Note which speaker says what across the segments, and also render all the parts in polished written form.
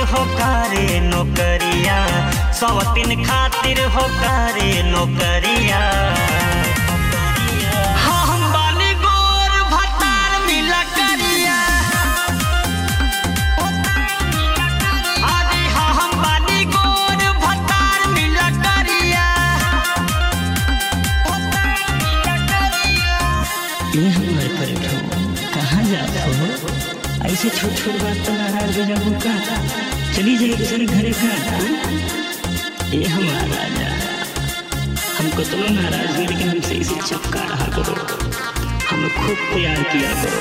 Speaker 1: हो करे नौकरिया, सौतीन खातिर हो करे नौकरिया। हाँ हम बानी गोर भतार मिला करिया, अरे हाँ हम बानी गोर भतार मिला करिया।
Speaker 2: ये हमारे परिठो कहाँ जाते हो? ऐसे छोट छोट बात तो नाराज हो जाओ का? चली जाइए दूसरे घरे का। ये हमारा राजा हमको तो नाराज हुई, लेकिन हमसे इसे चपका रहा करो, हमें खूब प्यार किया करो।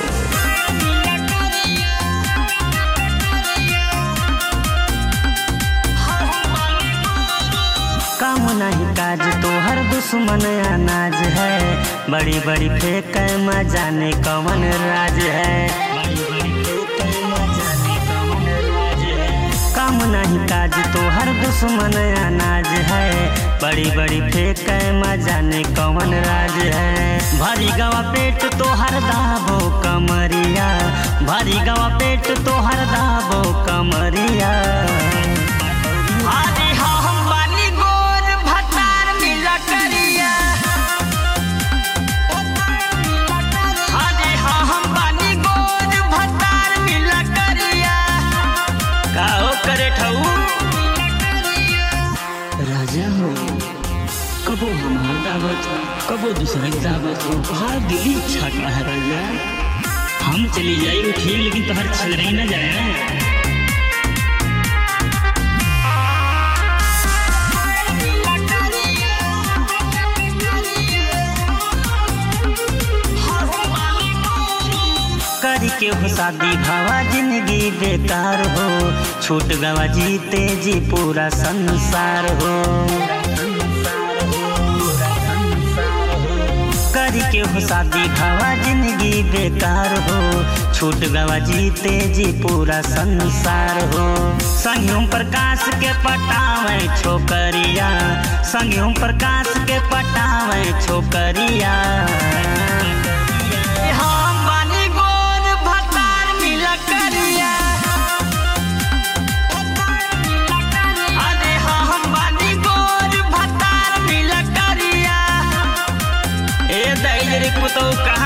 Speaker 1: काम नहीं काज तो हर दुश्मन अनाज है, बड़ी बड़ी फेंक म जाने कौन राज है। काम नहीं काज तो हर दुश्मन अनाज है, बड़ी बड़ी फेंक म जाने कौन राज है। भरी गवा पेट तो हर दाबो कमरिया, भरी गवा पेट तो हर दाबो कमरिया। अरे हाँ हम बानी गोर भतार मिला करिया, अरे हाँ हम बानी गोर भतार मिला करिया। काहो करे ठऊ
Speaker 2: राजा हो कबो हमार दावत, कबो दूसरे की दावत हो, हर दिली इच्छा का है राजा। हम चली जाएंगे ठीक, लेकिन तो हर छल रही ना जाए ना। करी के हो शादी भावा जिंदगी बेकार हो, छूट गवा जीते जी पूरा संसार हो। करी के हो शादी भावा जिंदगी बेकार हो, छूट गवा जीते जी पूरा संसार हो। संग प्रकाश के पटावे छोकरिया, संग प्रकाश के पटावे छोकरिया। पुतो का